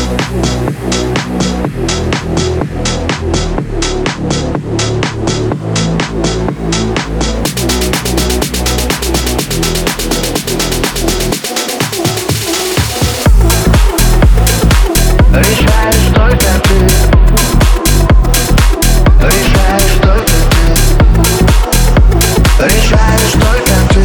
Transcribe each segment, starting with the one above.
Решаешь только ты. Решаешь только ты. Решаешь только ты.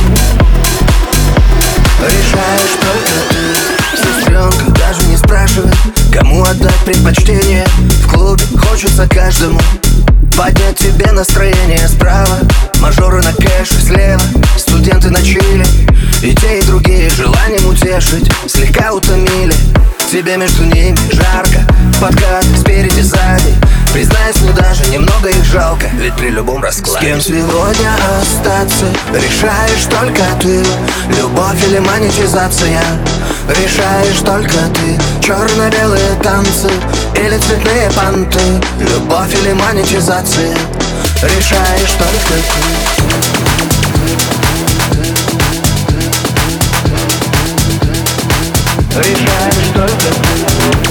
Решаешь только ты. Сестренка, даже не спрашивай, кому отдать предпочтение. В клубе хочется каждому поднять тебе настроение. Справа мажоры на кэше, слева студенты на чиле. И те, и другие желанием утешить слегка утомили. Тебе между ними жарко, подкат спереди, сзади. Признаюсь, мне даже немного их жалко, ведь при любом раскладе. С кем сегодня остаться, решаешь только ты. Любовь или монетизация, решаешь только ты. Черно-белые танцы или цветные понты, любовь или монетизация, решаешь только ты. Решаешь только ты.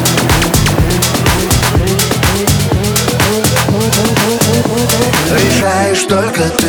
Решаешь только ты.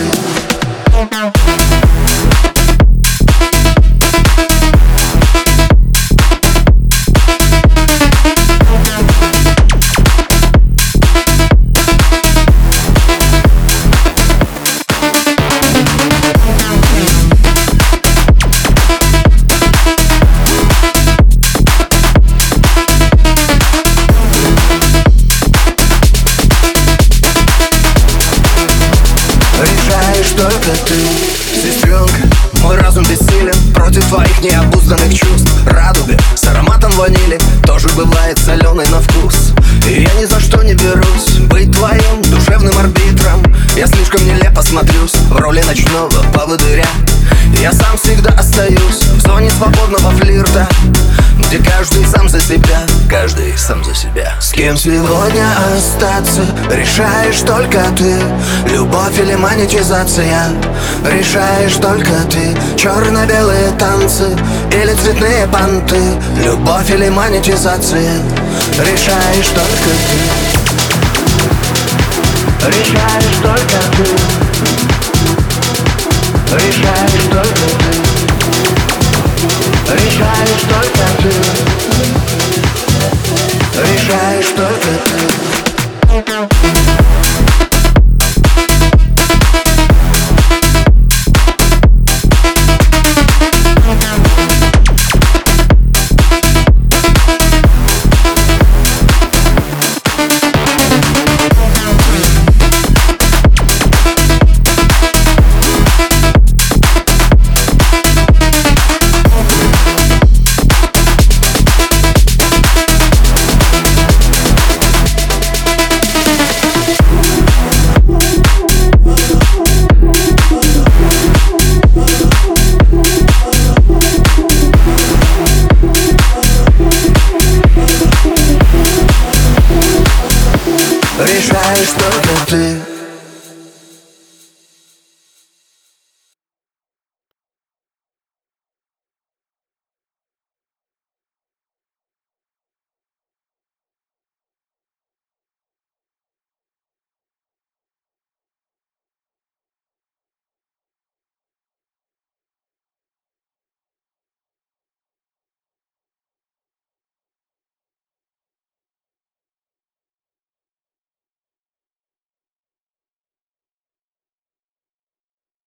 Только ты, сестренка, мой разум бессилен против твоих необузданных чувств. Радуга с ароматом ванили тоже бывает соленой на вкус. И я ни за что не берусь быть твоим душевным арбитром. Я слишком нелепо смотрюсь в роли ночного поводыря. Я сам всегда остаюсь в зоне свободного флирта, где каждый сам за себя, каждый сам за себя. С кем сегодня остаться, решаешь только ты. Любовь или монетизация, решаешь только ты. Черно-белые танцы или цветные понты, любовь или монетизация, решаешь только ты. Решаешь только ты. Решаешь только ты. Решаешь только ты. Решаешь только ты. Решаешь только ты.